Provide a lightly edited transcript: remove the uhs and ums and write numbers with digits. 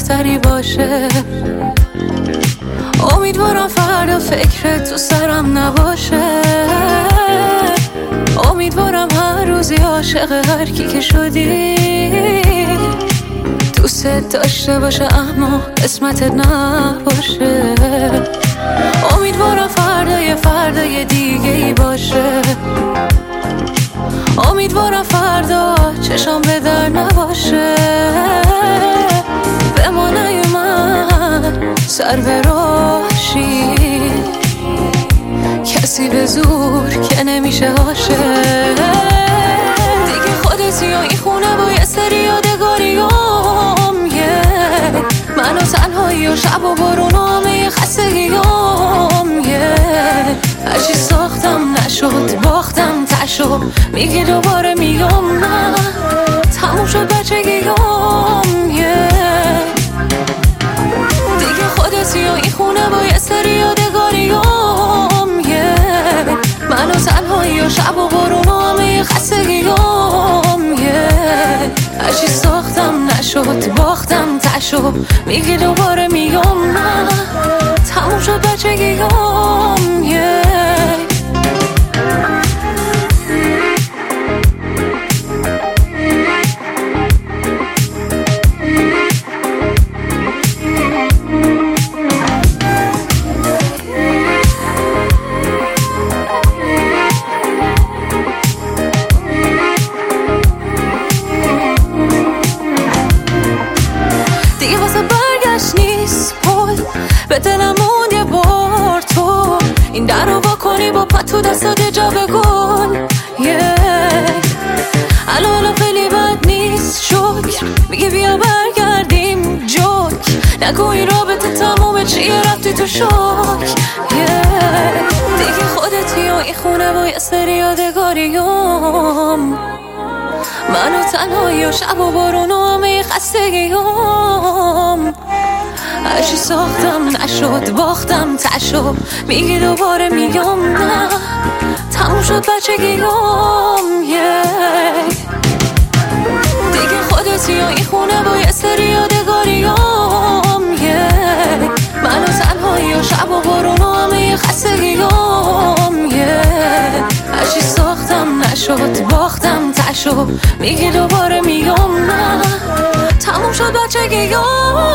بهتری باشه. امیدوارم فردا فکرت تو سرم نباشه. امیدوارم هر روزی عاشق هر کی که شدی دوست داشته باشه اما قسمتت نباشه. امیدوارم فردای دیگه ای باشه. امیدوارم فردا چشم به در نباشه. به ما نیومد سر به راشی کسی به زور که نمیشه عاشق. دیگه خودتی و این خونه با یه سری یادگاریام من و تنهایی و شب و بارون و همه خستگیام هرچی ساختم نشد باختم تشو میگی دوباره میام نه تموم شد بچگیام دیگه خودتی و این خونه با یه سری یادگاریام من و تنهایی و شب و بارون و همه خستگیام هرچی ساختم نشد باختم تشو میگی دوباره میام نه تموم شد بچگیام دیگه واسه برگشت نیست پل به دلم موند یه بار تو این در رو وا کنی با پا تو دستات جا به گل الان خیلی بد نیست شکر میگه بیا برگردیم جوک نگو این رابطه تمومه چیه رفتی تو شک دیگه خودتی و این خونه با یه سری یادگاریام من و تنهایی و شب و بارون و همه خستگیام هرچی ساختم نشد باختم تشو میگی دوباره میام نه تموم شد بچگیام دیگه خودتی و این خونه با یه سری یادگاریام من و تنهایی و شب و بارون و همه خستگیام هرچی ساختم نشد باختم تشو میگی دوباره میام نه تموم شد بچگیام